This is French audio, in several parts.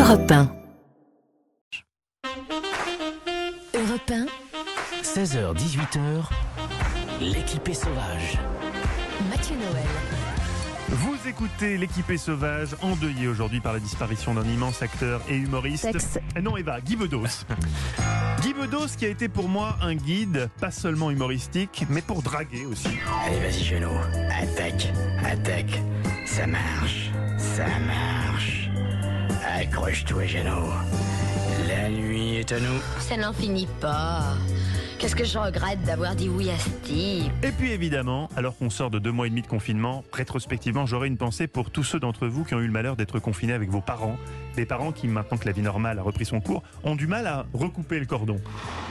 Europe 1. Europe 1. 16h-18h, l'équipée sauvage. Mathieu Noël. Vous écoutez l'équipée sauvage, endeuillée aujourd'hui par la disparition d'un immense acteur et humoriste. Non Eva, Guy Bedos. Guy Bedos qui a été pour moi un guide, pas seulement humoristique, mais pour draguer aussi. Allez, vas-y, Geno. Attaque, attaque. Ça marche, ça marche. Accroche-toi, Geno. La nuit est à nous. Ça n'en finit pas. Qu'est-ce que je regrette d'avoir dit oui à Steve. Et puis évidemment, alors qu'on sort de 2 mois et demi de confinement, rétrospectivement, j'aurais une pensée pour tous ceux d'entre vous qui ont eu le malheur d'être confinés avec vos parents. Des parents qui, maintenant que la vie normale a repris son cours, ont du mal à recouper le cordon.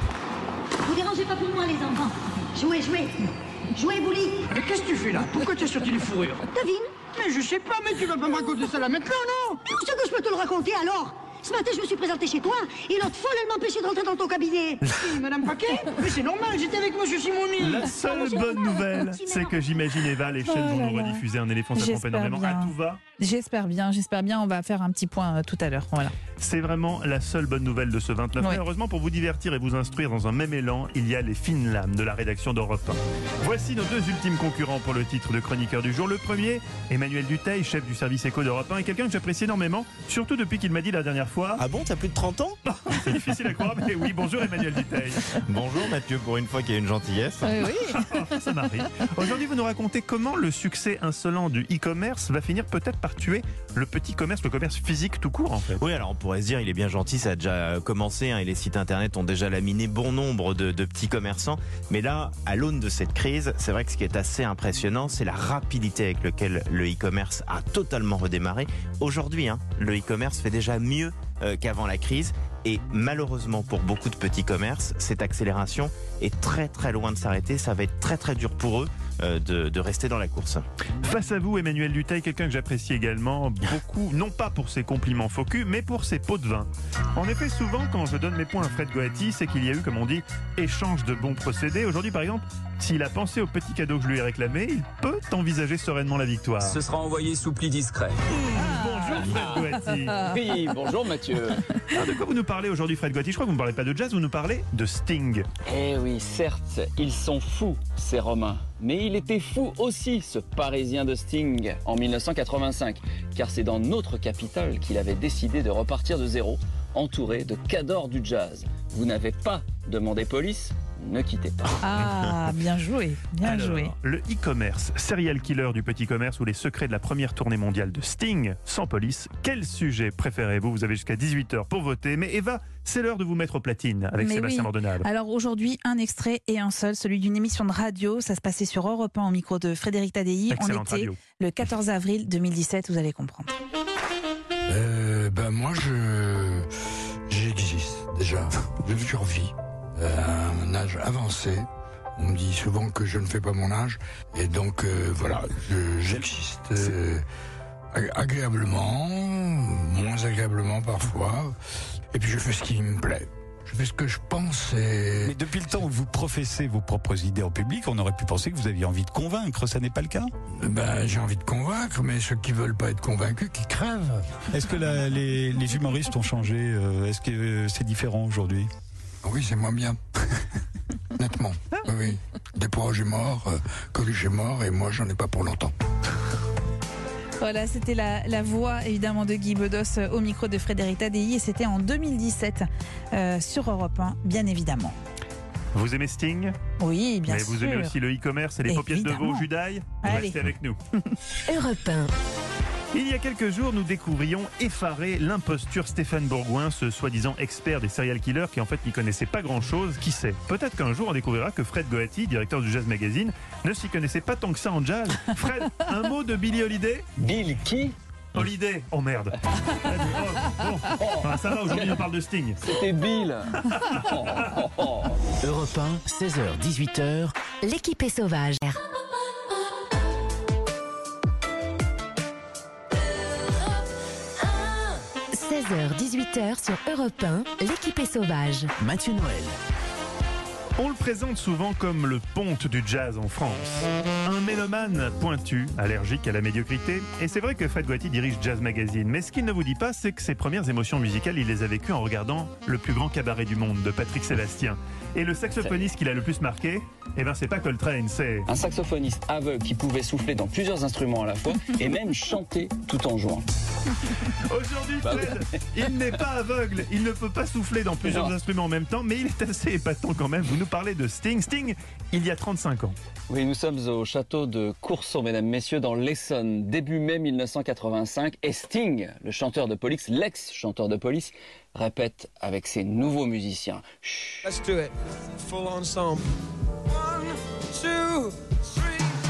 Vous dérangez pas pour moi, les enfants. Jouez, jouez. Jouez, Bouli. Mais qu'est-ce que tu fais là? Pourquoi tu as sorti les fourrures? Devine. Mais je sais pas, mais tu vas pas me raconter ça là maintenant, non? Où c'est que je peux te le raconter alors? Ce matin, je me suis présentée chez toi et l'autre folle, elle m'empêchait de rentrer dans ton cabinet. Madame Paquet? Mais c'est normal, j'étais avec monsieur Simoni. La seule bonne nouvelle, c'est que j'imagine Eva, les chaînes vont nous rediffuser un éléphant, ça pompe énormément. À tout va. J'espère bien. On va faire un petit point tout à l'heure. Voilà. C'est vraiment la seule bonne nouvelle de ce 29 mai. Oui. Heureusement, pour vous divertir et vous instruire dans un même élan, il y a les fines lames de la rédaction d'Europe 1. Voici nos 2 ultimes concurrents pour le titre de chroniqueur du jour. Le premier, Emmanuel Dutheil, chef du service éco d'Europe 1, et quelqu'un que j'apprécie énormément, surtout depuis qu'il m'a dit la dernière fois... Ah bon, t'as plus de 30 ans? C'est difficile à croire, mais oui, bonjour Emmanuel Dutheil. Bonjour Mathieu, pour une fois qu'il y a une gentillesse. Oui. Ça m'arrive. Aujourd'hui, vous nous racontez comment le succès insolent du e-commerce va finir peut-être par tuer le petit commerce, le commerce physique tout court en fait. Oui, alors on pourrait se dire, il est bien gentil, ça a déjà commencé, et les sites internet ont déjà laminé bon nombre de petits commerçants. Mais là, à l'aune de cette crise, c'est vrai que ce qui est assez impressionnant, c'est la rapidité avec laquelle le e-commerce a totalement redémarré. Aujourd'hui, le e-commerce fait déjà mieux qu'avant la crise. Et malheureusement pour beaucoup de petits commerces, cette accélération est très très loin de s'arrêter. Ça va être très très dur pour eux de rester dans la course. Face à vous, Emmanuel Dutheil, quelqu'un que j'apprécie également beaucoup, non pas pour ses compliments faux cul, mais pour ses pots de vin. En effet, souvent, quand je donne mes points à Fred Goati, c'est qu'il y a eu, comme on dit, échange de bons procédés. Aujourd'hui, par exemple, s'il a pensé au petit cadeau que je lui ai réclamé, il peut envisager sereinement la victoire. Ce sera envoyé sous pli discret. Bonjour Fred Goati. Oui, bonjour Mathieu. Alors, de quoi vous nous parlez aujourd'hui, Fred Goati? Je crois que vous ne parlez pas de jazz, vous nous parlez de Sting. Eh oui, certes, ils sont fous, ces Romains. Mais il était fou aussi, ce Parisien de Sting, en 1985. Car c'est dans notre capitale qu'il avait décidé de repartir de zéro, entouré de cadors du jazz. Vous n'avez pas demandé police? Ne quittez pas. Ah, bien joué. Bien joué. Le e-commerce, serial killer du petit commerce ou les secrets de la première tournée mondiale de Sting, sans police. Quel sujet préférez-vous? Vous avez jusqu'à 18h pour voter. Mais Eva, c'est l'heure de vous mettre aux platines avec Sébastien Bordenave. Alors aujourd'hui, un extrait et un seul, celui d'une émission de radio. Ça se passait sur Europe 1 au micro de Frédéric Tadei. Excellente On était radio. le 14 avril 2017, vous allez comprendre. Moi, j'existe déjà. Je survis à un âge avancé. On me dit souvent que je ne fais pas mon âge. Et donc, voilà, j'existe agréablement, moins agréablement parfois. Et puis, je fais ce qui me plaît. Je fais ce que je pense et... Mais depuis le temps où vous professez vos propres idées en public, on aurait pu penser que vous aviez envie de convaincre. Ça n'est pas le cas? J'ai envie de convaincre, mais ceux qui veulent pas être convaincus, qui crèvent. Est-ce que les humoristes ont changé? Est-ce que c'est différent aujourd'hui? Oui, c'est moins bien. Nettement. Oui. Desproges est mort, Coluche est mort, et moi, j'en ai pas pour longtemps. Voilà, c'était la voix évidemment de Guy Bedos au micro de Frédéric Tadei et c'était en 2017 sur Europe 1, bien évidemment. Vous aimez Sting? Oui, bien Mais sûr. vous aimez aussi le e-commerce et les paupiètes de veau Judaï? Restez avec nous. Europe 1. Il y a quelques jours, nous découvrions effaré l'imposture Stéphane Bourgoin, ce soi-disant expert des serial killers qui en fait n'y connaissait pas grand-chose. Qui sait? Peut-être qu'un jour on découvrira que Fred Goati, directeur du Jazz Magazine, ne s'y connaissait pas tant que ça en jazz. Fred, un mot de Billie Holiday? Bill qui? Holiday. Oh merde. Bon. Enfin, ça va, aujourd'hui on parle de Sting. C'était Bill. Europe 1, 16h-18h, L'équipée sauvage. 16h-18h sur Europe 1, l'équipée sauvage. Mathieu Noël. On le présente souvent comme le ponte du jazz en France. Un mélomane pointu, allergique à la médiocrité. Et c'est vrai que Fred Goati dirige Jazz Magazine. Mais ce qu'il ne vous dit pas, c'est que ses premières émotions musicales, il les a vécues en regardant Le plus grand cabaret du monde de Patrick Sébastien. Et le saxophoniste qui l'a le plus marqué, eh ben c'est pas Coltrane, c'est... Un saxophoniste aveugle qui pouvait souffler dans plusieurs instruments à la fois et même chanter tout en jouant. Aujourd'hui, Fred, il n'est pas aveugle, il ne peut pas souffler dans plusieurs instruments en même temps, mais il est assez épatant quand même. Vous nous parlez de Sting. Sting, il y a 35 ans. Oui, nous sommes au château de Courson, mesdames, messieurs, dans l'Essonne, début mai 1985. Et Sting, le chanteur de Police, l'ex-chanteur de Police, répète avec ses nouveaux musiciens. Chut. Let's do it. Full ensemble. 1, 2, 3,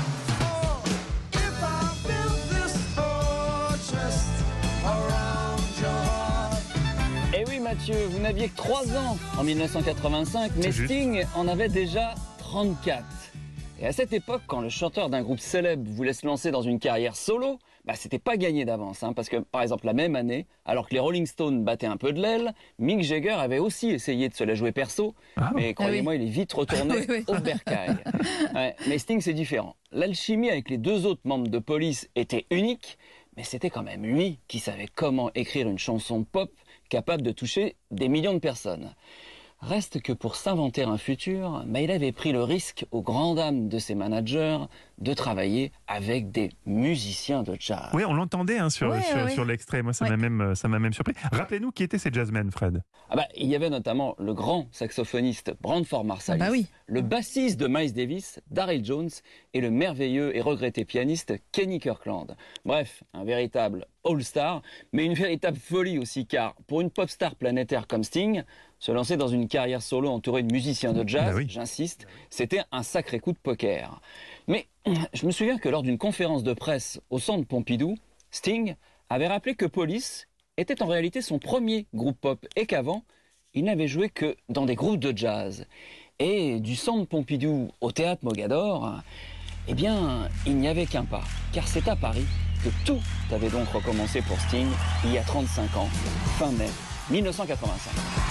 4. If I build this fortress around your heart. Eh oui, Mathieu, vous n'aviez que 3 ans en 1985, mais Sting en avait déjà 34. Et à cette époque, quand le chanteur d'un groupe célèbre voulait se lancer dans une carrière solo, c'était pas gagné d'avance, parce que par exemple la même année, alors que les Rolling Stones battaient un peu de l'aile, Mick Jagger avait aussi essayé de se la jouer perso, mais croyez-moi, il est vite retourné au bercail. Ouais, mais Sting c'est différent. L'alchimie avec les 2 autres membres de Police était unique, mais c'était quand même lui qui savait comment écrire une chanson pop capable de toucher des millions de personnes. Reste que pour s'inventer un futur, il avait pris le risque, aux grandes dames de ses managers, de travailler avec des musiciens de jazz. Oui, on l'entendait sur l'extrait. Moi, ça m'a même surpris. Rappelez-nous qui étaient ces jazzmen, Fred. Il y avait notamment le grand saxophoniste Branford Marsalis, le bassiste de Miles Davis, Darryl Jones, et le merveilleux et regretté pianiste Kenny Kirkland. Bref, un véritable all-star, mais une véritable folie aussi, car pour une pop star planétaire comme Sting, se lancer dans une carrière solo entourée de musiciens de jazz, j'insiste, c'était un sacré coup de poker. Mais je me souviens que lors d'une conférence de presse au Centre Pompidou, Sting avait rappelé que Police était en réalité son premier groupe pop et qu'avant, il n'avait joué que dans des groupes de jazz. Et du Centre Pompidou au Théâtre Mogador, eh bien, il n'y avait qu'un pas, car c'est à Paris que tout avait donc recommencé pour Sting il y a 35 ans, fin mai 1985.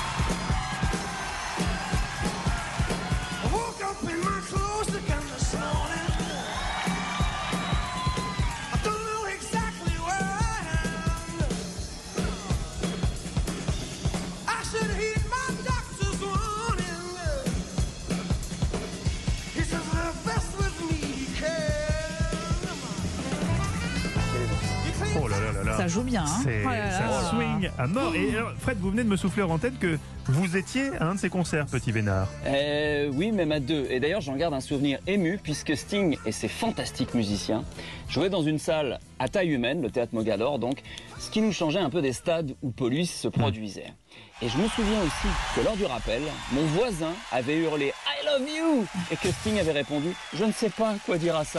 Ça joue bien. Ça swing à mort. Et alors, Fred, vous venez de me souffler en tête que vous étiez à un de ces concerts, Petit Vénard. Oui, même à 2. Et d'ailleurs, j'en garde un souvenir ému, puisque Sting et ses fantastiques musiciens jouaient dans une salle à taille humaine, le Théâtre Mogador, donc, ce qui nous changeait un peu des stades où Police se produisait. Et je me souviens aussi que lors du rappel, mon voisin avait hurlé « I love you !» et que Sting avait répondu « Je ne sais pas quoi dire à ça ».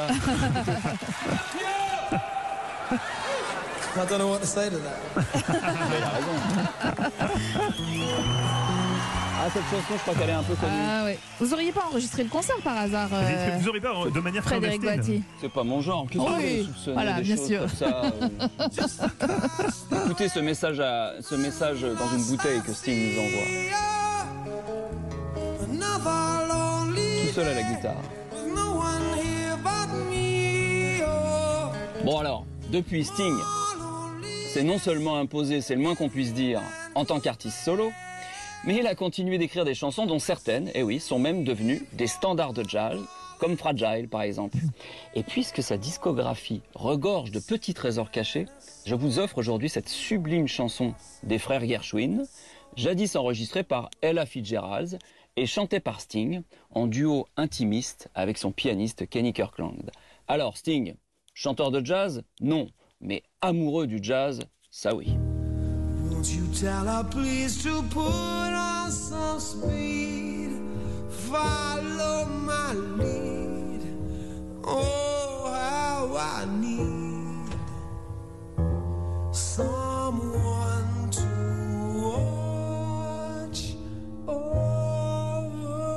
I don't know what to say to that. Mais il a raison. Cette chanson, je crois qu'elle est un peu connue. Vous auriez pas enregistré le concert par hasard vous auriez pas de manière Frédéric Goati. C'est pas mon genre. Qu'est-ce que vous soupçonnez des choses comme ça Écoutez ce message dans une bouteille que Sting nous envoie. Tout seul à la guitare. Bon alors, depuis Sting s'est non seulement imposé, c'est le moins qu'on puisse dire, en tant qu'artiste solo, mais il a continué d'écrire des chansons dont certaines, sont même devenues des standards de jazz, comme Fragile par exemple. Et puisque sa discographie regorge de petits trésors cachés, je vous offre aujourd'hui cette sublime chanson des frères Gershwin, jadis enregistrée par Ella Fitzgerald et chantée par Sting, en duo intimiste avec son pianiste Kenny Kirkland. Alors Sting, chanteur de jazz? Non. Mais amoureux du jazz, ça oui. Won't you tell her please to put on some speed, follow my lead, oh how I need someone to watch over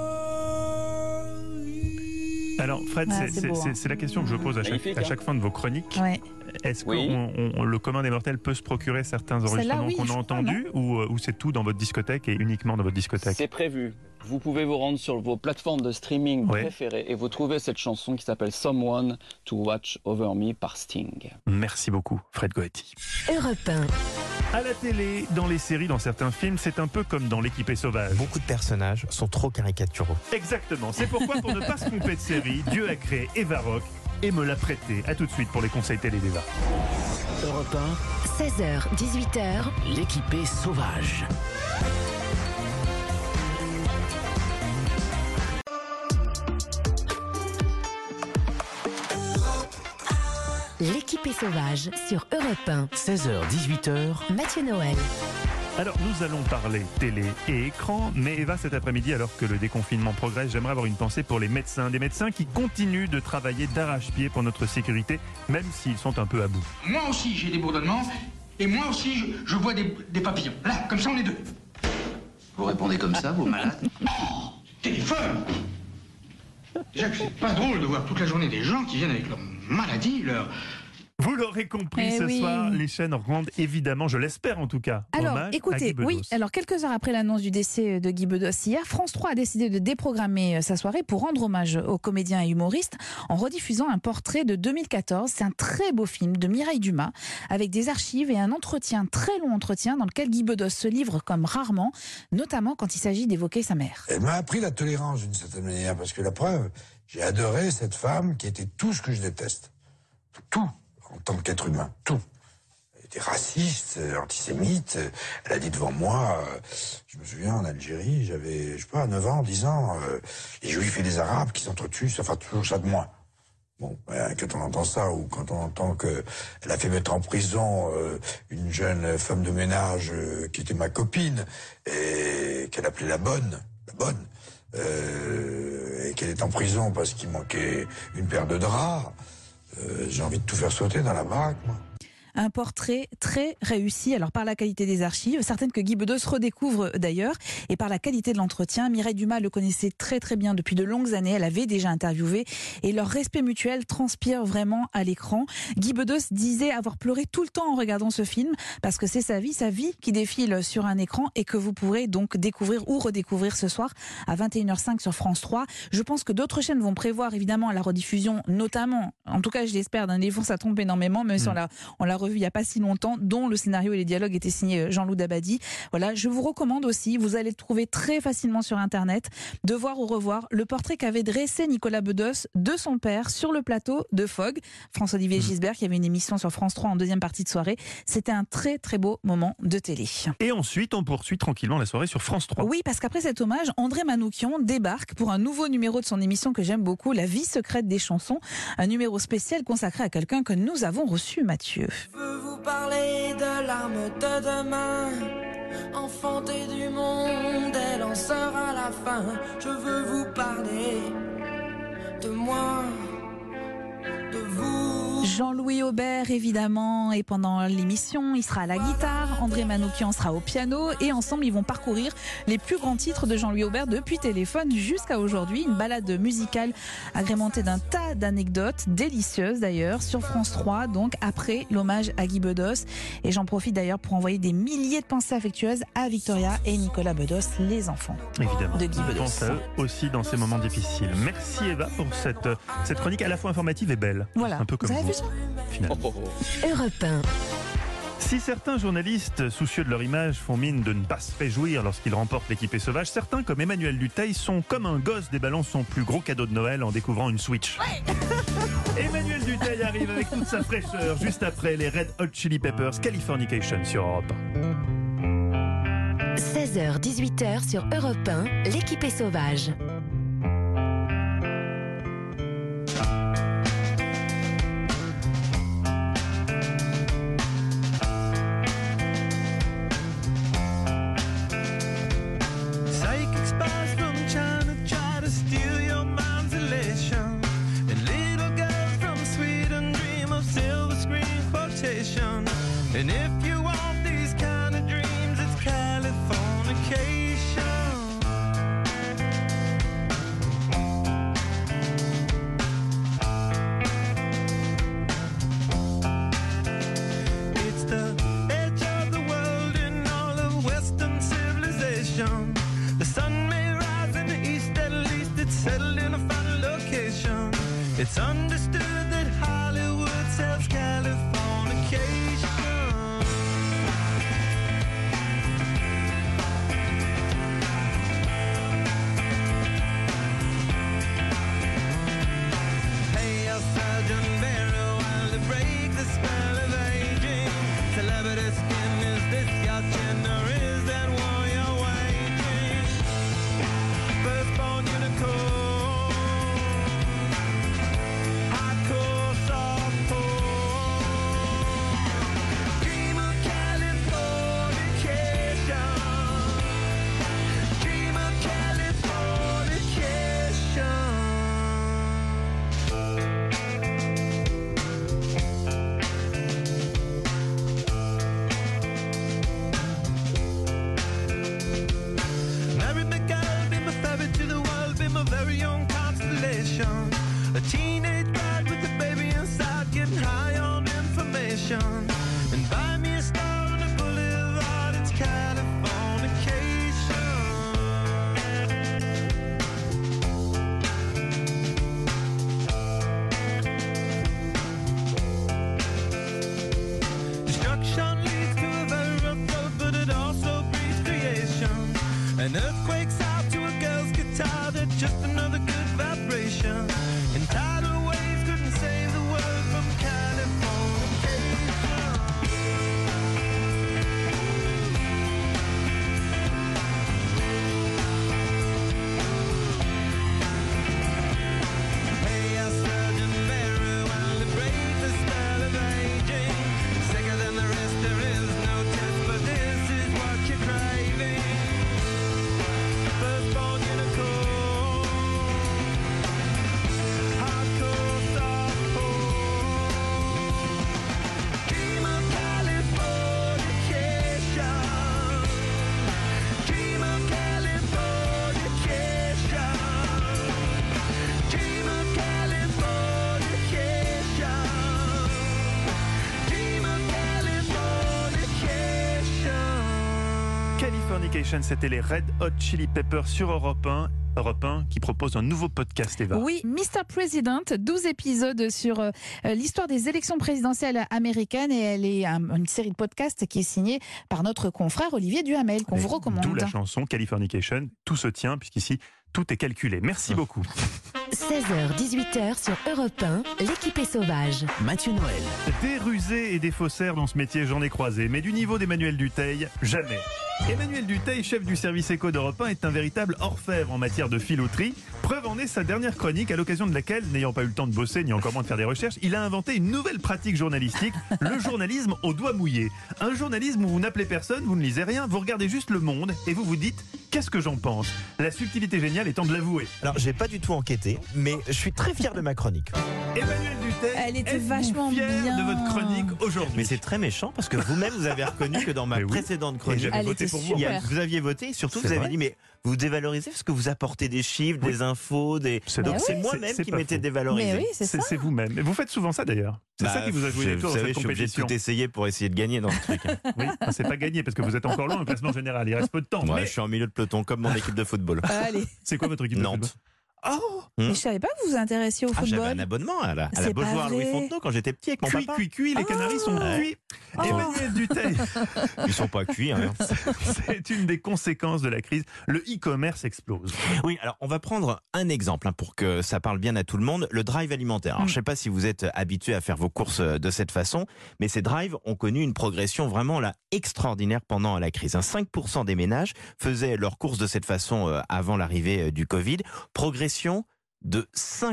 you. Alors Fred, c'est la question que je pose à chaque fin de vos chroniques. Est-ce que le commun des mortels peut se procurer certains enregistrements qu'on a entendus ou c'est tout dans votre discothèque et uniquement dans votre discothèque? C'est prévu. Vous pouvez vous rendre sur vos plateformes de streaming préférées et vous trouvez cette chanson qui s'appelle Someone to Watch Over Me par Sting. Merci beaucoup, Fred Goetti. Europe 1. À la télé, dans les séries, dans certains films, c'est un peu comme dans L'équipé sauvage. Beaucoup de personnages sont trop caricaturaux. Exactement. C'est pourquoi, pour ne pas se tromper de série, Dieu a créé Eva Rock et me l'a prêté. A tout de suite pour les conseils télé d'Eva. Europe 16h, 18h. 1, l'équipé sauvage. L'équipé sauvage sur Europe 1. 16h, 18h. Mathieu Noël. Alors, nous allons parler télé et écran, mais Eva, cet après-midi, alors que le déconfinement progresse, j'aimerais avoir une pensée pour les médecins. Des médecins qui continuent de travailler d'arrache-pied pour notre sécurité, même s'ils sont un peu à bout. Moi aussi, j'ai des bourdonnements, et moi aussi, je vois des papillons. Là, comme ça, on est deux. Vous répondez comme ça, vous malade? Téléphone! Déjà que c'est pas drôle de voir toute la journée des gens qui viennent avec leur maladie, leur... Vous l'aurez compris, ce soir, les chaînes rendent évidemment, je l'espère en tout cas, alors, hommage à écoutez, Guy Bedos. oui, alors quelques heures après l'annonce du décès de Guy Bedos hier, France 3 a décidé de déprogrammer sa soirée pour rendre hommage aux comédiens et humoristes en rediffusant un portrait de 2014. C'est un très beau film de Mireille Dumas avec des archives et un entretien, très long entretien, dans lequel Guy Bedos se livre comme rarement, notamment quand il s'agit d'évoquer sa mère. Elle m'a appris la tolérance d'une certaine manière, parce que la preuve, j'ai adoré cette femme qui était tout ce que je déteste. Tout. En tant qu'être humain, tout. Elle était raciste, antisémite. Elle a dit devant moi, je me souviens en Algérie, j'avais, je sais pas, 9 ans, 10 ans, les Juifs et les Arabes qui s'entretuent, ça fait toujours ça de moi. Bon, quand on entend ça, ou quand on entend qu'elle a fait mettre en prison une jeune femme de ménage qui était ma copine, et qu'elle appelait la bonne, et qu'elle est en prison parce qu'il manquait une paire de draps, j'ai envie de tout faire sauter dans la baraque, moi. Un portrait très réussi, alors par la qualité des archives, certaines que Guy Bedos redécouvre d'ailleurs, et par la qualité de l'entretien. Mireille Dumas le connaissait très très bien depuis de longues années, elle avait déjà interviewé, et leur respect mutuel transpire vraiment à l'écran. Guy Bedos disait avoir pleuré tout le temps en regardant ce film, parce que c'est sa vie qui défile sur un écran, et que vous pourrez donc découvrir ou redécouvrir ce soir à 21h05 sur France 3. Je pense que d'autres chaînes vont prévoir évidemment la rediffusion, notamment, en tout cas je l'espère, d'un Défense ça trompe énormément, même si on l'a revu il n'y a pas si longtemps, dont le scénario et les dialogues étaient signés Jean-Loup Dabadi. Voilà, je vous recommande aussi, vous allez le trouver très facilement sur Internet, de voir ou revoir le portrait qu'avait dressé Nicolas Bedos de son père sur le plateau de Fogg. François-Olivier Gisbert, qui avait une émission sur France 3 en deuxième partie de soirée. C'était un très très beau moment de télé. Et ensuite, on poursuit tranquillement la soirée sur France 3. Oui, parce qu'après cet hommage, André Manoukian débarque pour un nouveau numéro de son émission que j'aime beaucoup, La vie secrète des chansons. Un numéro spécial consacré à quelqu'un que nous avons reçu, Mathieu. Vous parler de l'arme de demain, enfantée du monde, elle en sera la fin. Je veux vous parler de moi, de vous. Jean-Louis Aubert, évidemment, et pendant l'émission, il sera à la guitare, André Manoukian sera au piano, et ensemble, ils vont parcourir les plus grands titres de Jean-Louis Aubert depuis Téléphone jusqu'à aujourd'hui. Une balade musicale agrémentée d'un tas d'anecdotes, délicieuses d'ailleurs, sur France 3, donc après l'hommage à Guy Bedos. Et j'en profite d'ailleurs pour envoyer des milliers de pensées affectueuses à Victoria et Nicolas Bedos, les enfants évidemment de Guy Bedos. On pense à eux aussi dans ces moments difficiles. Merci Eva pour cette chronique à la fois informative et belle. Voilà. Un peu comme vous. Finalement. Europe 1. Si certains journalistes soucieux de leur image font mine de ne pas se réjouir lorsqu'ils remportent l'équipée sauvage, certains, comme Emmanuel Dutheil, sont comme un gosse déballant son plus gros cadeau de Noël en découvrant une Switch. Emmanuel Dutheil arrive avec toute sa fraîcheur juste après les Red Hot Chili Peppers, Californication sur Europe 1. 16h, 18h sur Europe 1, l'équipée sauvage. And if you want these kind of dreams, it's Californication. It's the edge of the world in all of Western civilization. The sun may rise It's understood that Hollywood sells Californication. Hey, El Sergeant Barrow, while to break the spell of aging. Celebrity skin, is this your chin or is that war you're waging? Firstborn unicorn, hardcore softcore. Dream of Californication. Dream of Californication. Mary McGill, be my ferry to the world, be my very own constellation. A teenage bride with a baby inside, getting high on information. And buy me a star on a boulevard, it's Californication. Destruction leads to a very rough road, but it also breeds creation. An earthquake's out to a girl's guitar, that's just another good vibration. And tidal waves couldn't save the world from Californication. Hey, El Sergeant Barrow, while to break the spell of aging. Sicker than the rest, there is no test, but this is what you're craving. Firstborn unicorn, hardcore softcore. Dream of Californication. Dream of Californication. Dream of Californication. Dream of Californication. Californication, c'était les Red Hot Chili Peppers sur Europe 1. Europe 1 qui propose un nouveau podcast, Eva. Oui, Mr. President, 12 épisodes sur l'histoire des élections présidentielles américaines et elle est une série de podcasts qui est signée par notre confrère Olivier Duhamel, qu'on vous recommande. D'où la chanson Californication, tout se tient puisqu'ici tout est calculé. Merci beaucoup. 16h, 18h sur Europe 1, l'équipe est sauvage. Mathieu Noël. Des rusés et des faussaires dans ce métier, j'en ai croisé, mais du niveau d'Emmanuel Dutheil, jamais. Emmanuel Dutheil, chef du service éco d'Europe 1, est un véritable orfèvre en matière de filouterie. Preuve en est sa dernière chronique, à l'occasion de laquelle, n'ayant pas eu le temps de bosser, ni encore moins de faire des recherches, il a inventé une nouvelle pratique journalistique, le journalisme au doigt mouillé. Un journalisme où vous n'appelez personne, vous ne lisez rien, vous regardez juste le monde et vous vous dites « qu'est-ce que j'en pense ?» La subtilité géniale étant de l'avouer. Alors, j'ai pas du tout enquêté, mais je suis très fier de ma chronique. Emmanuel Dutheil, Elle était êtes-vous vachement fier bien de votre chronique aujourd'hui? Mais c'est très méchant parce que vous-même, vous avez reconnu que dans ma Mais oui. précédente Et chronique, j'avais Elle voté était pour vous. super. vous aviez voté et surtout C'est vous avez vrai. dit mais vous dévalorisez parce que vous apportez des chiffres, Oui. des infos, des... C'est Donc donc- c'est c'est- moi-même c'est qui pas m'étais faux. dévalorisé. Mais oui, c'est ça. C'est vous-même. Et vous faites souvent ça d'ailleurs. C'est ça qui vous a joué des tours Vous dans savez, cette je suis obligé de compétition. tout essayer pour essayer de gagner dans ce truc. Hein. Oui, c'est pas gagné parce que vous êtes encore loin au classement général. Il reste peu de temps. Ouais, Mais je suis en milieu de peloton comme mon équipe de football. Allez. c'est quoi votre équipe de football? Nantes. Oh, Mais je savais pas que vous vous intéressiez au Ah, j'avais football. un abonnement à la C'est pas Beaujoire Louis vrai. Fontenot quand j'étais petit avec mon cuit, papa. cuit, les Canaries sont cuits. Oh. Emmanuel Dutheil, Ils sont pas cuits. Hein. c'est une des conséquences de la crise. Le e-commerce explose. Oui, alors on va prendre un exemple hein, pour que ça parle bien à tout le monde. Le drive alimentaire. Alors, je sais pas si vous êtes habitué à faire vos courses de cette façon, mais ces drives ont connu une progression vraiment là extraordinaire pendant la crise. 5% des ménages faisaient leurs courses de cette façon avant l'arrivée du Covid. Progression de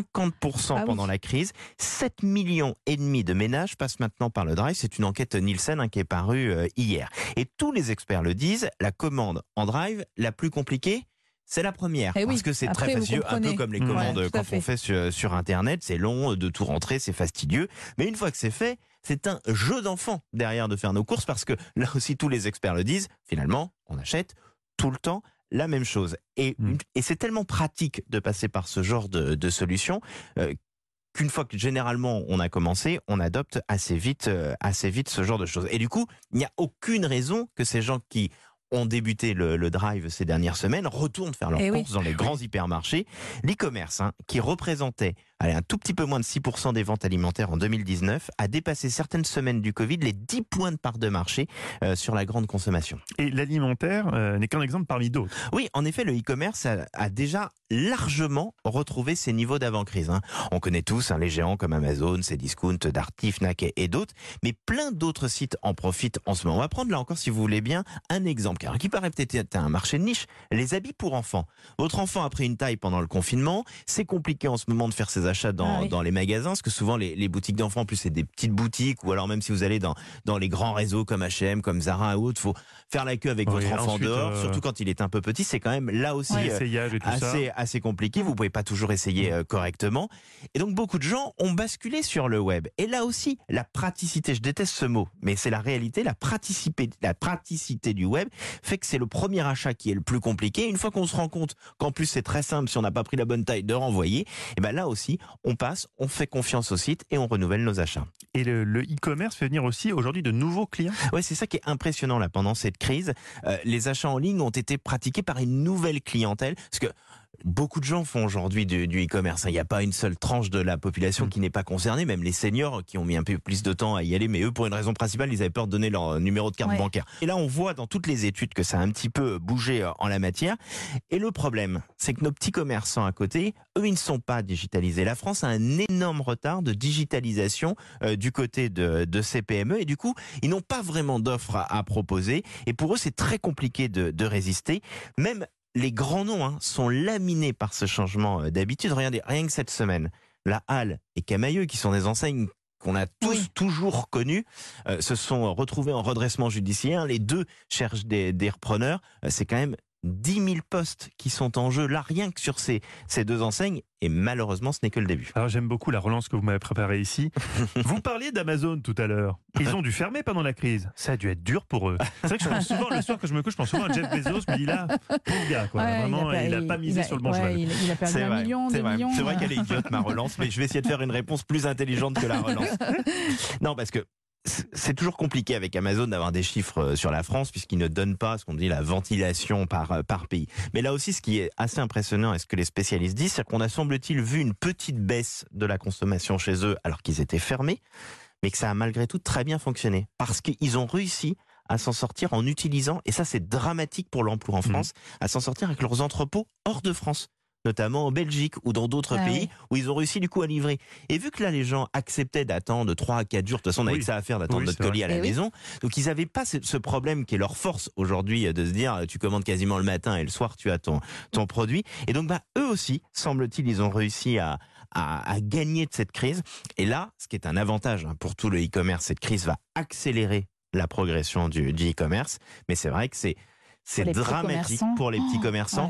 50% pendant la crise. 7,5 millions de ménages passent maintenant par le drive. C'est une enquête Nielsen hein, qui est parue hier. Et tous les experts le disent, la commande en drive la plus compliquée, c'est la première. Eh oui, parce que c'est après, très vous fastidieux, un comprenez. peu comme les Ouais, commandes tout à quand fait. on fait sur Internet. C'est long de tout rentrer, c'est fastidieux. Mais une fois que c'est fait, c'est un jeu d'enfant derrière de faire nos courses parce que là aussi tous les experts le disent, finalement, on achète tout le temps la même chose. Et c'est tellement pratique de passer par ce genre de solution qu'une fois que généralement on a commencé, on adopte assez vite ce genre de choses. Et du coup, il n'y a aucune raison que ces gens qui ont débuté le drive ces dernières semaines retournent faire leurs courses dans les grands hypermarchés. L'e-commerce, hein, qui représentait allez, un tout petit peu moins de 6% des ventes alimentaires en 2019, a dépassé certaines semaines du Covid les 10 points de part de marché sur la grande consommation. Et l'alimentaire n'est qu'un exemple parmi d'autres. Oui, en effet, le e-commerce a déjà largement retrouvé ses niveaux d'avant-crise. On connaît tous les géants comme Amazon, Cdiscount, Darty, Fnac et d'autres, mais plein d'autres sites en profitent en ce moment. On va prendre là encore, si vous voulez bien, un exemple qui paraît peut-être être un marché de niche, les habits pour enfants. Votre enfant a pris une taille pendant le confinement, c'est compliqué en ce moment de faire ses achats dans les magasins, parce que souvent les boutiques d'enfants, en plus c'est des petites boutiques, ou alors même si vous allez dans les grands réseaux comme H&M, comme Zara ou autres, faut faire la queue avec votre enfant dehors, surtout quand il est un peu petit, c'est quand même là aussi assez compliqué, vous pouvez pas toujours essayer correctement, et donc beaucoup de gens ont basculé sur le web, et là aussi la praticité, je déteste ce mot, mais c'est la réalité, la praticité du web fait que c'est le premier achat qui est le plus compliqué. Une fois qu'on se rend compte qu'en plus c'est très simple, si on n'a pas pris la bonne taille, de renvoyer, et ben là aussi on fait confiance au site et on renouvelle nos achats. Et le e-commerce fait venir aussi aujourd'hui de nouveaux clients. Ouais, c'est ça qui est impressionnant là pendant cette crise. Les achats en ligne ont été pratiqués par une nouvelle clientèle, parce que beaucoup de gens font aujourd'hui du e-commerce. Il n'y a pas une seule tranche de la population qui n'est pas concernée, même les seniors qui ont mis un peu plus de temps à y aller, mais eux, pour une raison principale, ils avaient peur de donner leur numéro de carte bancaire. Et là, on voit dans toutes les études que ça a un petit peu bougé en la matière. Et le problème, c'est que nos petits commerçants à côté, eux, ils ne sont pas digitalisés. La France a un énorme retard de digitalisation du côté de ces PME, et du coup, ils n'ont pas vraiment d'offres à proposer. Et pour eux, c'est très compliqué de résister. Même les grands noms sont laminés par ce changement d'habitude. Regardez, rien que cette semaine, La Halle et Camaïeu, qui sont des enseignes qu'on a tous toujours connues, se sont retrouvés en redressement judiciaire. Les deux cherchent des repreneurs. C'est quand même 10 000 postes qui sont en jeu, là, rien que sur ces deux enseignes. Et malheureusement, ce n'est que le début. Alors, j'aime beaucoup la relance que vous m'avez préparée ici. Vous parliez d'Amazon tout à l'heure. Ils ont dû fermer pendant la crise. Ça a dû être dur pour eux. C'est vrai que je pense souvent, le soir que je me couche, je pense souvent à Jeff Bezos. Je me dis là, pauvre gars, quoi. Vraiment, il n'a pas misé sur le bon cheval. Il a perdu un million, des millions. C'est vrai qu'elle est idiote, ma relance, mais je vais essayer de faire une réponse plus intelligente que la relance. Non, parce que c'est toujours compliqué avec Amazon d'avoir des chiffres sur la France, puisqu'ils ne donnent pas ce qu'on dit la ventilation par pays. Mais là aussi, ce qui est assez impressionnant et ce que les spécialistes disent, c'est qu'on a, semble-t-il, vu une petite baisse de la consommation chez eux alors qu'ils étaient fermés, mais que ça a malgré tout très bien fonctionné. Parce qu'ils ont réussi à s'en sortir en utilisant, et ça c'est dramatique pour l'emploi en France, à s'en sortir avec leurs entrepôts hors de France, notamment en Belgique ou dans d'autres pays où ils ont réussi du coup à livrer. Et vu que là les gens acceptaient d'attendre 3 à 4 jours, de toute façon on avait que ça à faire d'attendre notre colis à la maison, donc ils n'avaient pas ce problème qui est leur force aujourd'hui de se dire tu commandes quasiment le matin et le soir tu as ton produit. Et donc eux aussi, semble-t-il, ils ont réussi à gagner de cette crise. Et là, ce qui est un avantage pour tout le e-commerce, cette crise va accélérer la progression du e-commerce, mais c'est vrai que c'est dramatique pour les petits commerçants.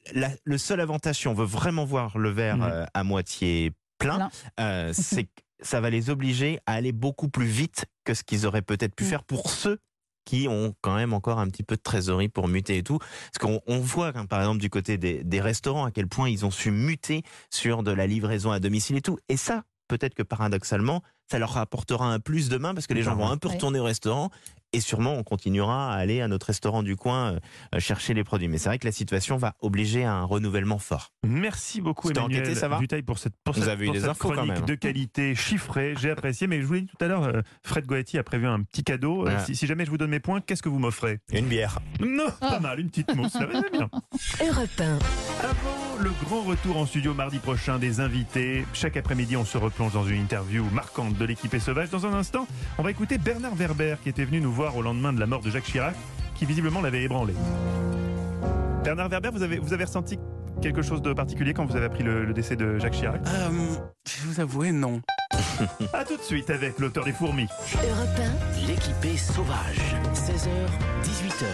Le seul avantage, si on veut vraiment voir le verre à moitié plein, c'est que ça va les obliger à aller beaucoup plus vite que ce qu'ils auraient peut-être pu faire pour ceux qui ont quand même encore un petit peu de trésorerie pour muter et tout. Parce qu'on voit, par exemple, du côté des restaurants, à quel point ils ont su muter sur de la livraison à domicile et tout. Et ça, peut-être que paradoxalement, ça leur apportera un plus demain parce que les gens vont un peu retourner au restaurant et sûrement on continuera à aller à notre restaurant du coin chercher les produits. Mais c'est vrai que la situation va obliger à un renouvellement fort. Merci beaucoup Emmanuel Dutheil pour cette chronique de qualité chiffrée. J'ai apprécié, mais je vous l'ai dit tout à l'heure, Fred Goetti a prévu un petit cadeau. Si jamais je vous donne mes points, qu'est-ce que vous m'offrez? Une bière. Non, pas mal, une petite mousse. Ça va bien. Europe 1. Avant le grand retour en studio mardi prochain des invités, chaque après-midi on se replonge dans une interview marquante de l'équipe Sauvage. Dans un instant, on va écouter Bernard Werber qui était venu nous voir au lendemain de la mort de Jacques Chirac, qui visiblement l'avait ébranlé. Bernard Werber, vous avez ressenti quelque chose de particulier quand vous avez appris le décès de Jacques Chirac? Je vais vous avouer, non. A tout de suite avec l'auteur des Fourmis. Europe 1. L'équipée Sauvage. 16h, 18h.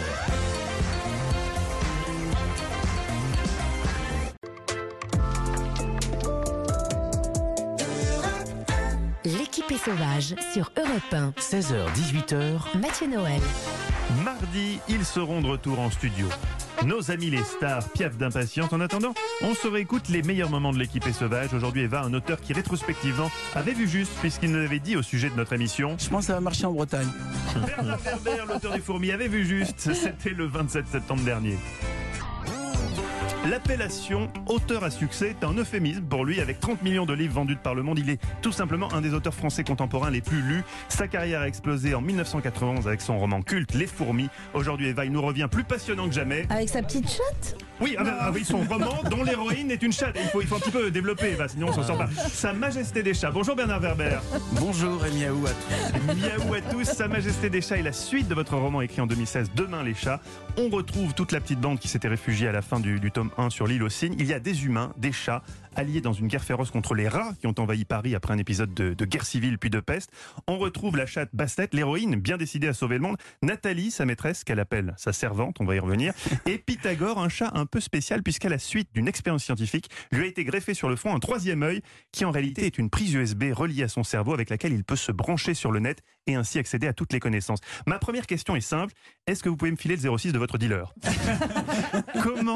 L'équipée Sauvage sur Europe 1. 16h, 18h. Mathieu Noël. Mardi, ils seront de retour en studio. Nos amis les stars piaffent d'impatience. En attendant, on se réécoute les meilleurs moments de l'équipée Sauvage. Aujourd'hui, Eva, un auteur qui rétrospectivement avait vu juste, puisqu'il nous avait dit au sujet de notre émission. Je pense que ça va marcher en Bretagne. Bernard Werber, l'auteur des Fourmis, avait vu juste. C'était le 27 septembre dernier. L'appellation auteur à succès est un euphémisme pour lui. Avec 30 millions de livres vendus de par le monde, il est tout simplement un des auteurs français contemporains les plus lus. Sa carrière a explosé en 1991 avec son roman culte Les Fourmis. Aujourd'hui, Eva, il nous revient plus passionnant que jamais. Avec sa petite chatte? Oui, oui, son roman dont l'héroïne est une chatte. Il faut un petit peu développer, Eva, sinon on s'en sort pas. Sa Majesté des chats. Bonjour Bernard Werber. Bonjour et miaou à tous. Miaou à tous. Sa Majesté des chats est la suite de votre roman écrit en 2016, Demain les chats. On retrouve toute la petite bande qui s'était réfugiée à la fin du tome 1 sur l'île aux Cygnes. Il y a des humains, des chats, alliés dans une guerre féroce contre les rats qui ont envahi Paris après un épisode de guerre civile puis de peste. On retrouve la chatte Bastet, l'héroïne bien décidée à sauver le monde. Nathalie, sa maîtresse, qu'elle appelle sa servante, on va y revenir. Et Pythagore, un chat un peu spécial puisqu'à la suite d'une expérience scientifique, lui a été greffé sur le front un troisième œil qui en réalité est une prise USB reliée à son cerveau avec laquelle il peut se brancher sur le net et ainsi accéder à toutes les connaissances. Ma première question est simple. Est-ce que vous pouvez me filer le 06 de votre dealer? Comment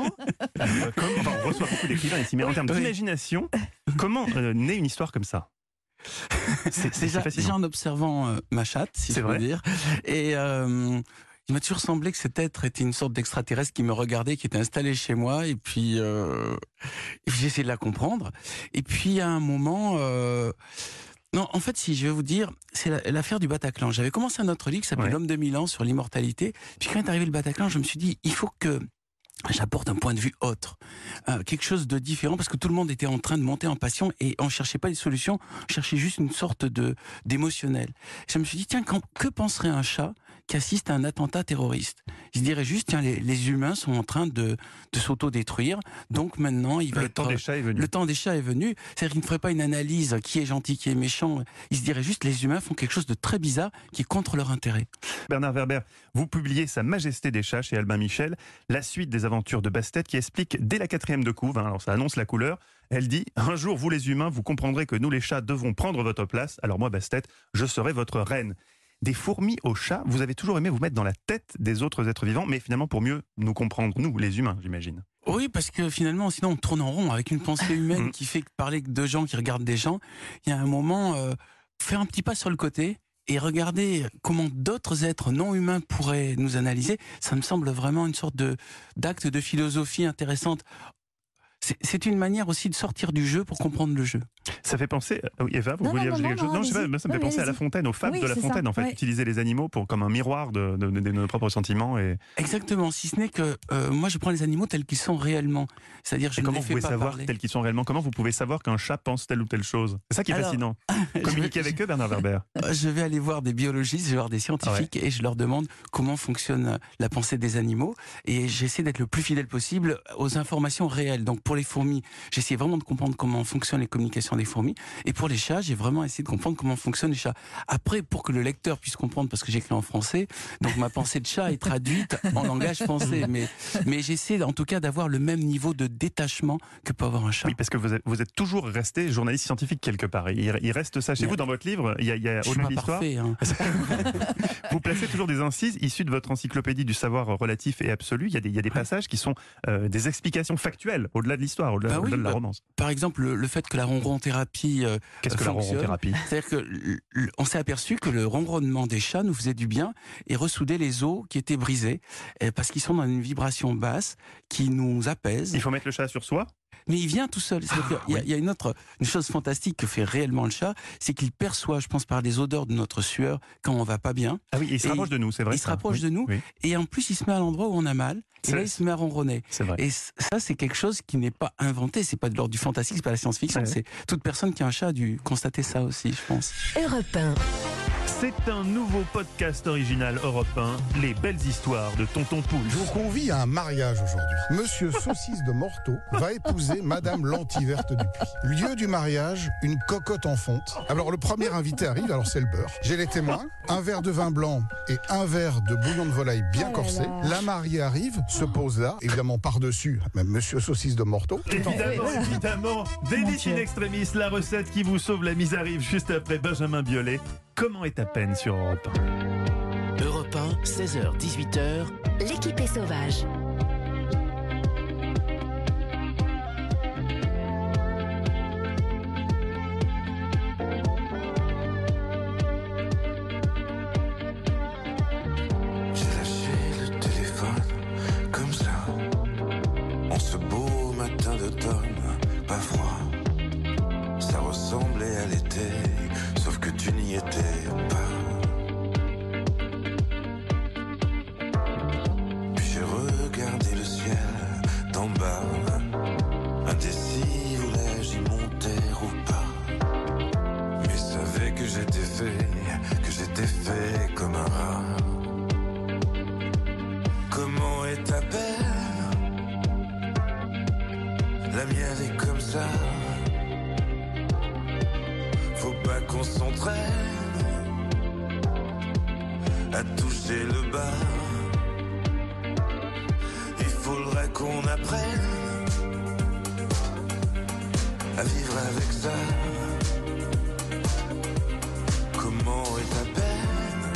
on reçoit beaucoup d'écrivains ici, mais en termes d'imagination, comment naît une histoire comme ça? C'est déjà en observant ma chatte, si je veux dire. Et il m'a toujours semblé que cet être était une sorte d'extraterrestre qui me regardait, qui était installé chez moi, et puis j'ai essayé de la comprendre. Et puis à un moment... Non, en fait, si je vais vous dire, c'est l'affaire du Bataclan. J'avais commencé un autre livre qui s'appelait L'homme de Milan sur l'immortalité. Puis quand est arrivé le Bataclan, je me suis dit, il faut que j'apporte un point de vue autre, quelque chose de différent, parce que tout le monde était en train de monter en passion et on cherchait pas des solutions, on cherchait juste une sorte d'émotionnel. Je me suis dit, tiens, que penserait un chat qui assiste à un attentat terroriste? Il se dirait juste, tiens, les humains sont en train de s'auto-détruire, donc maintenant le temps des chats est venu. Le temps des chats est venu. C'est-à-dire qu'il ne ferait pas une analyse qui est gentil, qui est méchant. Il se dirait juste, les humains font quelque chose de très bizarre qui est contre leur intérêt. Bernard Werber, vous publiez Sa Majesté des chats chez Albin Michel, la suite des aventures de Bastet qui explique dès la 4e de couve, alors ça annonce la couleur. Elle dit « Un jour, vous les humains, vous comprendrez que nous les chats devons prendre votre place. Alors moi, Bastet, je serai votre reine. » Des fourmis aux chats, vous avez toujours aimé vous mettre dans la tête des autres êtres vivants, mais finalement pour mieux nous comprendre, nous, les humains, j'imagine. Oui, parce que finalement, sinon on tourne en rond avec une pensée humaine qui fait parler de gens qui regardent des gens. Il y a un moment, faire un petit pas sur le côté et regarder comment d'autres êtres non humains pourraient nous analyser, ça me semble vraiment une sorte d'acte de philosophie intéressante. C'est une manière aussi de sortir du jeu pour comprendre le jeu. Ça fait penser... Oui, Eva, vous vouliez ajouter quelque chose? Non, je sais pas, ça me fait penser à La Fontaine, aux fables de La Fontaine, en fait. Utiliser les animaux comme un miroir de nos propres sentiments. Et... Exactement, si ce n'est que moi je prends les animaux tels qu'ils sont réellement. C'est-à-dire je ne les fais pas parler. Comment vous pouvez savoir tels qu'ils sont réellement? Comment vous pouvez savoir qu'un chat pense telle ou telle chose? C'est ça qui est fascinant. Communiquer avec eux, Bernard Werber. Je vais aller voir des biologistes, je vais voir des scientifiques et je leur demande comment fonctionne la pensée des animaux et j'essaie d'être le plus fidèle possible aux informations réelles. Donc pour les fourmis, j'essaie vraiment de comprendre comment fonctionnent les communications des fourmis. Et pour les chats, j'ai vraiment essayé de comprendre comment fonctionnent les chats. Après, pour que le lecteur puisse comprendre, parce que j'écris en français, donc ma pensée de chat est traduite en langage français. Mais j'essaie en tout cas d'avoir le même niveau de détachement que peut avoir un chat. Oui, parce que vous êtes toujours resté journaliste scientifique quelque part. Il reste ça chez vous dans votre livre. Il y a au-delà de l'histoire. Vous placez toujours des incises issues de votre encyclopédie du savoir relatif et absolu. Il y a des passages qui sont des explications factuelles au-delà de l'histoire, au-delà de la romance. Par exemple, le fait que la ronron-thérapie qu'est-ce que la ronron-thérapie? C'est-à-dire que on s'est aperçu que le ronronnement des chats nous faisait du bien et ressoudait les os qui étaient brisés parce qu'ils sont dans une vibration basse qui nous apaise. Il faut mettre le chat sur soi? Mais il vient tout seul. Il y a une chose fantastique que fait réellement le chat, c'est qu'il perçoit, je pense, par les odeurs de notre sueur quand on va pas bien. Ah oui, il se rapproche de nous, c'est vrai. Il se rapproche de nous, et en plus il se met à l'endroit où on a mal. Et là, il se met à ronronner. C'est vrai. Et ça, c'est quelque chose qui n'est pas inventé. C'est pas de l'ordre du fantastique, c'est pas la science-fiction. C'est toute personne qui a un chat a dû constater ça aussi, je pense. Europe 1. C'est un nouveau podcast original Europe 1, les belles histoires de Tonton Poule. Je vous convie à un mariage aujourd'hui. Monsieur Saucisse de Morteau va épouser Madame Lentiverte du Puy. Lieu du mariage, une cocotte en fonte. Alors le premier invité arrive, alors c'est le beurre. J'ai les témoins, un verre de vin blanc et un verre de bouillon de volaille bien corsé. La mariée arrive, se pose là, évidemment par-dessus, même Monsieur Saucisse de Morteau. Évidemment, délice in extremis, la recette qui vous sauve la mise arrive juste après Benjamin Biolay. Comment est à peine sur Europe 1? Europe 1, 16h, 18h. L'équipe est sauvage. J'ai lâché le téléphone comme ça, en ce beau Comment est ta peine? La mienne est comme ça. Faut pas qu'on s'entraîne à toucher le bas. Il faudrait qu'on apprenne à vivre avec ça. Comment est ta peine?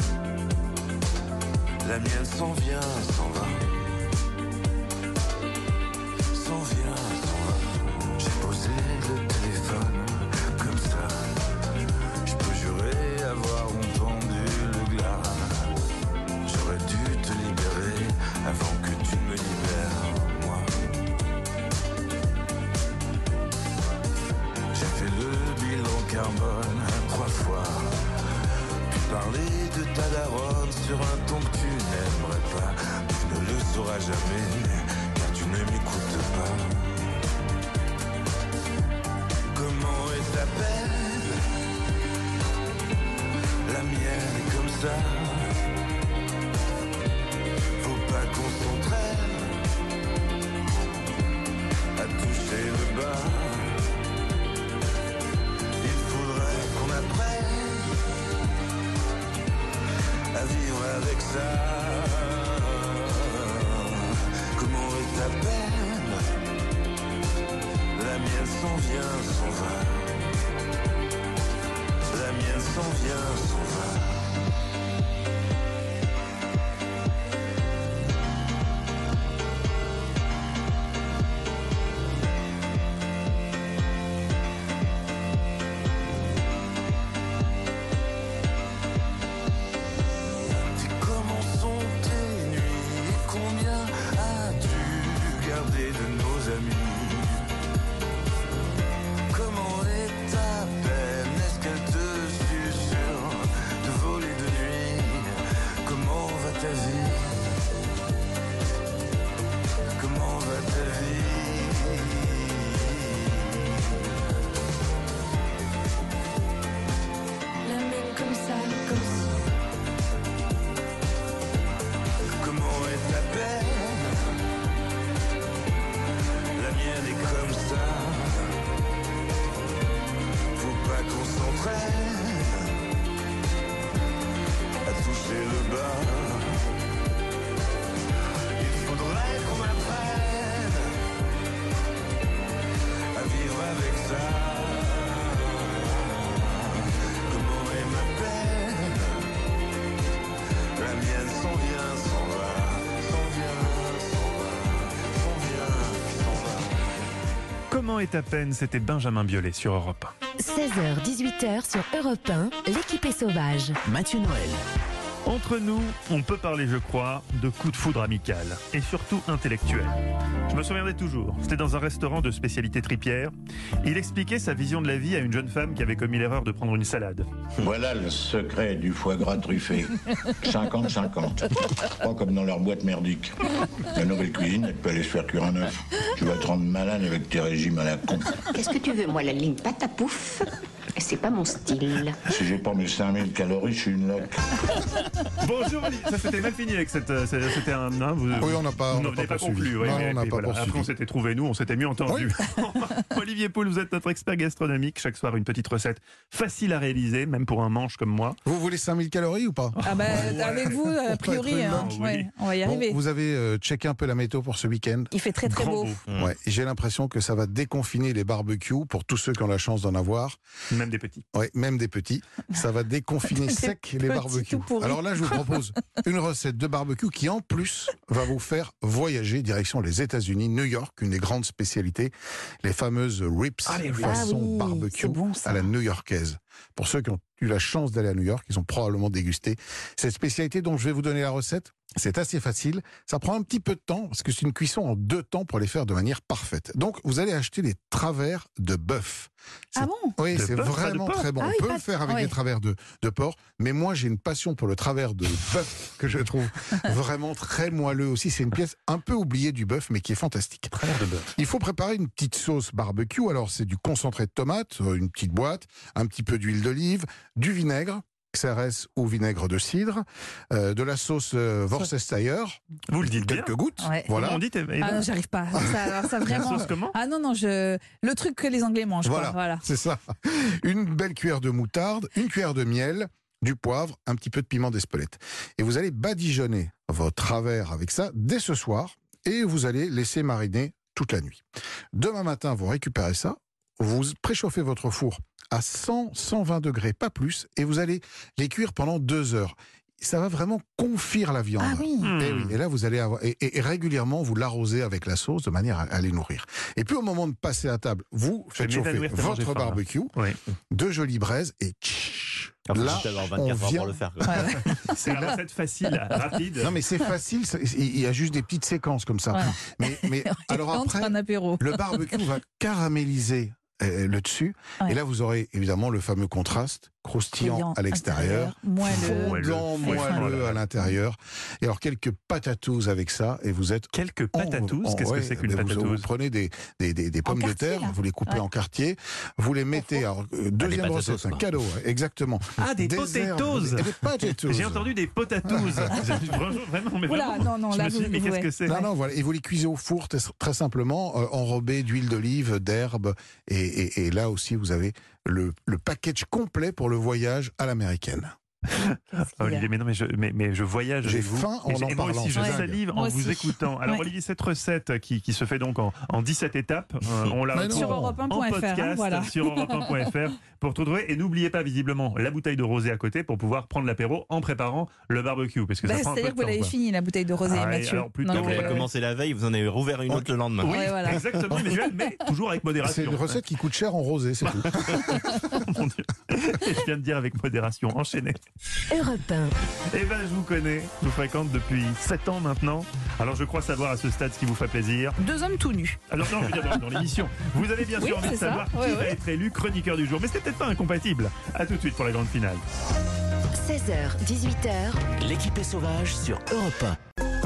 La mienne s'en vient, s'en va. S'en vient, s'en va. J'ai posé le téléphone comme ça. Je peux jurer avoir entendu le glas. J'aurais dû te libérer avant que tu me libères, moi. J'ai fait le bilan carbone 3 fois. Puis parler de ta daronne sur un ton que tu n'aimerais pas. Tu ne le sauras jamais, car tu ne m'écoutes pas. Comment est ta peine? La mienne est comme ça. Faut pas qu'on s'entraîne à toucher le bas. Il faudrait qu'on apprenne à vivre avec ça. Comment est ta peine? La mienne s'en vient, s'en va. La mienne s'en vient, s'en va. Comment sont tes nuits? Et combien as-tu gardé de nos amis? Comment est ta peine? Est-ce qu'elle te susurre de voler de nuit? Comment va ta vie? Comment va ta vie? La mienne comme ça, comme si. Comment est ta peine? La mienne est comme ça. Faut pas qu'on s'entraîne à toucher le bas. Il faudrait qu'on apprenne à vivre avec ça. Comment est ma peine? La mienne s'en vient, s'en va. S'en vient, s'en va. S'en vient, s'en va. Comment est ta peine? C'était Benjamin Biolay sur Europe 16h, 18h sur Europe 1, l'équipe est sauvage. Mathieu Noël. 1. Entre nous, on peut parler, je crois, de coup de foudre amical et surtout intellectuel. Je me souviendrai toujours, c'était dans un restaurant de spécialité tripière. Il expliquait sa vision de la vie à une jeune femme qui avait commis l'erreur de prendre une salade. Voilà le secret du foie gras truffé. 50-50. Pas comme dans leur boîte merdique. La nouvelle cuisine, elle peut aller se faire cuire un œuf. Tu vas te rendre malade avec tes régimes à la con. Qu'est-ce que tu veux, moi, la ligne pâte à pouf? C'est pas mon style. Si j'ai pas mes 5000 calories, je suis une loque. Bonjour, ça s'était mal fini avec cette. C'était un. Oui, on n'a pas. Vous n'avez pas conclu. Ouais, non, mais on n'a pas voilà. poursuivi. Après, on s'était trouvé, nous, on s'était mieux entendu. Olivier Poul, vous êtes notre expert gastronomique. Chaque soir, une petite recette facile à réaliser, même pour un manche comme moi. Vous voulez 5000 calories ou pas? Ah bah, avec vous, a priori, hein, ouais, on va y arriver. Vous avez checké un peu la météo pour ce week-end? Il fait très très beau. Ouais, j'ai l'impression que ça va déconfiner les barbecues pour tous ceux qui ont la chance d'en avoir. Même des petits. Ouais, même des petits. Ça va déconfiner sec les barbecues. Alors là, je vous propose une recette de barbecue qui, en plus, va vous faire voyager direction les États-Unis, New York, une des grandes spécialités, les fameuses ribs façon barbecue à la new-yorkaise. Pour ceux qui ont eu la chance d'aller à New York, ils ont probablement dégusté cette spécialité dont je vais vous donner la recette. C'est assez facile. Ça prend un petit peu de temps parce que c'est une cuisson en 2 temps pour les faire de manière parfaite. Donc, vous allez acheter les travers de bœuf. Ah bon? Oui, c'est vraiment très bon. On peut le faire avec des travers de porc, mais moi, j'ai une passion pour le travers de bœuf que je trouve vraiment très moelleux aussi. C'est une pièce un peu oubliée du bœuf, mais qui est fantastique. Travers de bœuf. Il faut préparer une petite sauce barbecue. Alors, c'est du concentré de tomate, une petite boîte, un petit peu d'huile d'olive, du vinaigre, XRS ou vinaigre de cidre, de la sauce Worcestershire. Vous le dites bien. Quelques gouttes. Ouais. Voilà. Comment on dit, Ah non, j'arrive pas. Ça vraiment. La sauce comment? Ah non, le truc que les Anglais mangent. Voilà, Voilà. c'est ça. Une belle cuillère de moutarde, une cuillère de miel, du poivre, un petit peu de piment d'Espelette. Et vous allez badigeonner votre travers avec ça dès ce soir et vous allez laisser mariner toute la nuit. Demain matin, vous récupérez ça, vous préchauffez votre four à 100-120 degrés, pas plus, et vous allez les cuire pendant 2 heures. Ça va vraiment confire la viande. Ah oui. Et oui. Et là, vous allez avoir et régulièrement vous l'arrosez avec la sauce de manière à les nourrir. Et puis au moment de passer à table, vous faites chauffer votre barbecue, de jolies braises et là, on vient. Pour le faire. C'est la recette facile, rapide. Non mais c'est facile. Il y a juste des petites séquences comme ça. Ouais. Mais alors après, un apéro. le barbecue va caraméliser le dessus. Ouais. Et là, vous aurez évidemment le fameux contraste croustillant à l'extérieur, moelleux à l'intérieur. Et alors, quelques patatou avec ça, et vous êtes... Quelques patatou? Qu'est-ce que c'est qu'une patatou? Vous prenez des pommes de terre, vous les coupez en quartiers, vous les mettez... Alors, deuxième recette, c'est un cadeau, exactement. Ah, des potatoes! J'ai entendu des potatoes. Vraiment, mais voilà, vraiment. Non, je là, me suis dit, mais qu'est-ce que c'est? Non, voilà. Et vous les cuisez au four, très simplement, enrobés d'huile d'olive, d'herbe, et là aussi, vous avez le package complet pour le voyage à l'américaine. Olivier, mais je voyage J'ai avec vous. faim en en moi parlant. aussi, je salive en vous aussi. écoutant. Alors, Olivier, cette recette qui se fait donc en 17 étapes, on la retrouve sur europe1.fr, en podcast voilà. sur europe1.fr pour tout trouver. Et n'oubliez pas, visiblement, la bouteille de rosé à côté pour pouvoir prendre l'apéro en préparant le barbecue. Parce que ça prend un peu de c'est-à-dire que vous l'avez temps, fini, la bouteille de rosé, Mathieu. Alors, plutôt, Vous avez commencé la veille, vous en avez rouvert une autre le lendemain. Oui, voilà. Exactement, mais toujours avec modération. C'est une recette qui coûte cher en rosé, c'est tout. Mon Dieu. Je viens de dire avec modération. Enchaînez. Europe 1. Eh ben, je vous connais, je vous fréquente depuis 7 ans maintenant. Alors je crois savoir à ce stade ce qui vous fait plaisir. 2 hommes tout nus. Alors non, je veux dire dans l'émission. Vous avez bien sûr envie de savoir qui va être élu chroniqueur du jour. Mais c'est peut-être pas incompatible. À tout de suite pour la grande finale. 16h, 18h. L'équipée sauvage sur Europe 1.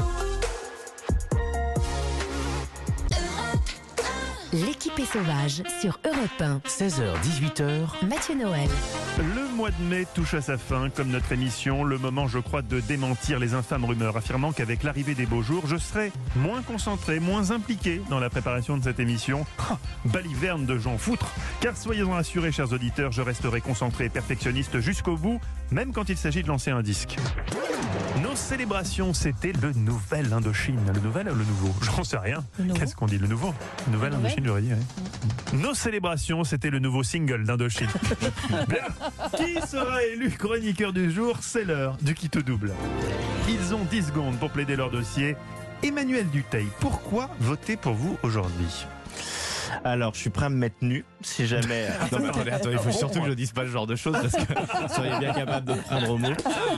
L'équipée sauvage sur Europe 1. 16h, 18h. Mathieu Noël. Le mois de mai touche à sa fin, comme notre émission. Le moment, je crois, de démentir les infâmes rumeurs, affirmant qu'avec l'arrivée des beaux jours, je serai moins concentré, moins impliqué dans la préparation de cette émission. Baliverne de Jean Foutre. Car soyez-en assurés, chers auditeurs, je resterai concentré et perfectionniste jusqu'au bout, même quand il s'agit de lancer un disque. Nos célébrations, c'était le nouvel Indochine. Le nouvel ou le nouveau? J'en sais rien. Qu'est-ce qu'on dit? Le nouveau? Nouvel Indochine, j'aurais dit, oui. Nos célébrations, c'était le nouveau single d'Indochine. Bien. Qui sera élu chroniqueur du jour? C'est l'heure du qui te double. Ils ont 10 secondes pour plaider leur dossier. Emmanuel Dutheil, pourquoi voter pour vous aujourd'hui? Alors, je suis prêt à me mettre nu, si jamais... Non, mais attendez, il faut surtout que je dise pas ce genre de choses, parce que vous seriez bien capable de prendre au mot.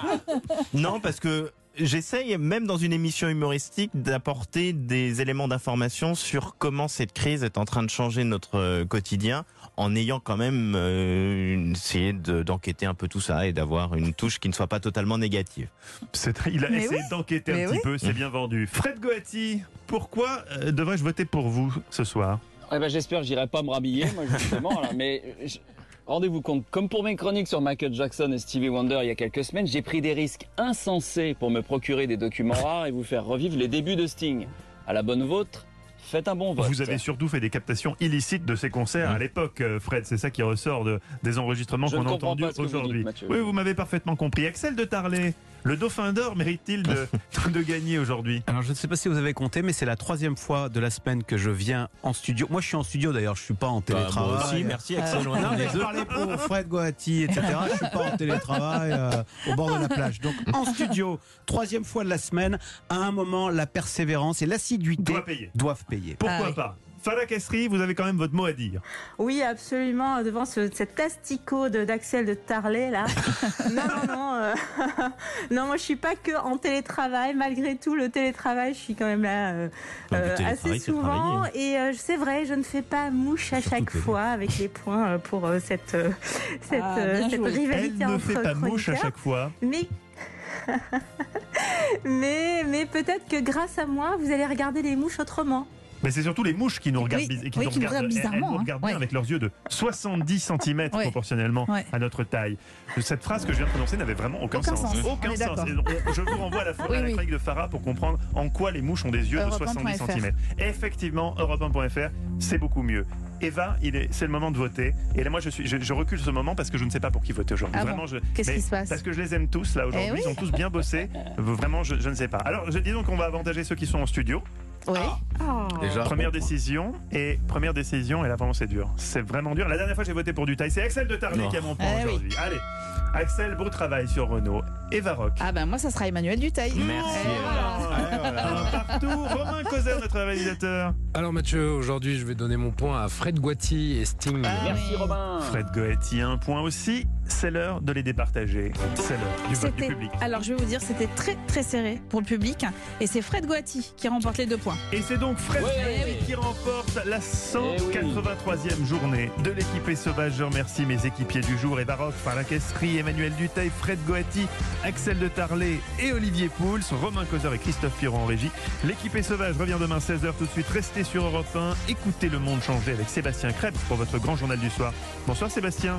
Non, parce que j'essaye, même dans une émission humoristique, d'apporter des éléments d'information sur comment cette crise est en train de changer notre quotidien, en ayant quand même essayé d'enquêter un peu tout ça et d'avoir une touche qui ne soit pas totalement négative. Il a essayé d'enquêter un petit peu, c'est bien vendu. Fred Goati, pourquoi devrais-je voter pour vous ce soir? Eh ben, j'espère que j'irai pas me rhabiller, moi, justement, là, mais rendez-vous compte, comme pour mes chroniques sur Michael Jackson et Stevie Wonder il y a quelques semaines, j'ai pris des risques insensés pour me procurer des documents rares et vous faire revivre les débuts de Sting. À la bonne vôtre, faites un bon vote. Vous avez surtout fait des captations illicites de ces concerts à l'époque, Fred. C'est ça qui ressort des enregistrements qu'on a entendus aujourd'hui. Oui, vous m'avez parfaitement compris. Axel de Tarlet, le Dauphin d'Or mérite-t-il de gagner aujourd'hui? Alors, je ne sais pas si vous avez compté, mais c'est la 3e fois de la semaine que je viens en studio. Moi, je suis en studio d'ailleurs, je ne suis pas en télétravail. Moi aussi, merci Axel. Non, mais je parlais pour Fred Goati, etc. Je ne suis pas en télétravail au bord de la plage. Donc, en studio, 3e fois de la semaine, à un moment, la persévérance et l'assiduité doivent payer. Pourquoi pas? Farah Kessri, vous avez quand même votre mot à dire. Oui, absolument, devant cet asticot d'Axel de Tarlet, là. Non, moi je suis pas que en télétravail, malgré tout, le télétravail, je suis quand même là assez souvent. Et c'est vrai, je ne fais pas mouche à chaque fois avec les points pour cette rivalité entre chroniqueurs. Elle ne fait pas mouche à chaque fois. Mais peut-être que grâce à moi, vous allez regarder les mouches autrement. Mais c'est surtout les mouches qui nous regardent, qui nous regardent bizarrement. Elles nous regardent bien avec leurs yeux de 70 cm proportionnellement à notre taille. Cette phrase que je viens de prononcer n'avait vraiment aucun sens. Aucun sens. Je vous renvoie à la chronique de Farah pour comprendre en quoi les mouches ont des yeux de 70 cm. Effectivement, Europe1.fr, c'est beaucoup mieux. Eva, c'est le moment de voter. Et là, moi, je recule ce moment parce que je ne sais pas pour qui voter aujourd'hui. Qu'est-ce qui se passe? Parce que je les aime tous là aujourd'hui. Ils ont tous bien bossé. Vraiment, je ne sais pas. Alors, disons qu'on va avantager ceux qui sont en studio. Oui. Déjà, première décision, et là vraiment c'est dur. C'est vraiment dur. La dernière fois j'ai voté pour Dutail, c'est Axel de Tarlet qui a mon point aujourd'hui. Allez, Axel, beau travail sur Renault. Eva Rock. Moi ça sera Emmanuel Dutail. Merci. Partout, Romain Causer, notre réalisateur. Alors Mathieu, aujourd'hui je vais donner mon point à Fred Goati et Sting. Merci Romain. Fred Goati, un point aussi. C'est l'heure de les départager. C'est l'heure du vote du public. Alors je vais vous dire, c'était très très serré pour le public. Et c'est Fred Goati qui remporte les 2 points. Et c'est donc Fred Goati qui remporte la 183e journée de l'équipée sauvage. Je remercie mes équipiers du jour, Eva Rock, par la caisserie, Emmanuel Dutail, Fred Goati, Axel de Tarlet et Olivier Pouls, Romain Causer et Christophe Piron en régie. L'équipée sauvage revient demain 16h tout de suite. Restez sur Europe 1. Écoutez Le Monde changer avec Sébastien Krebs pour votre grand journal du soir. Bonsoir Sébastien.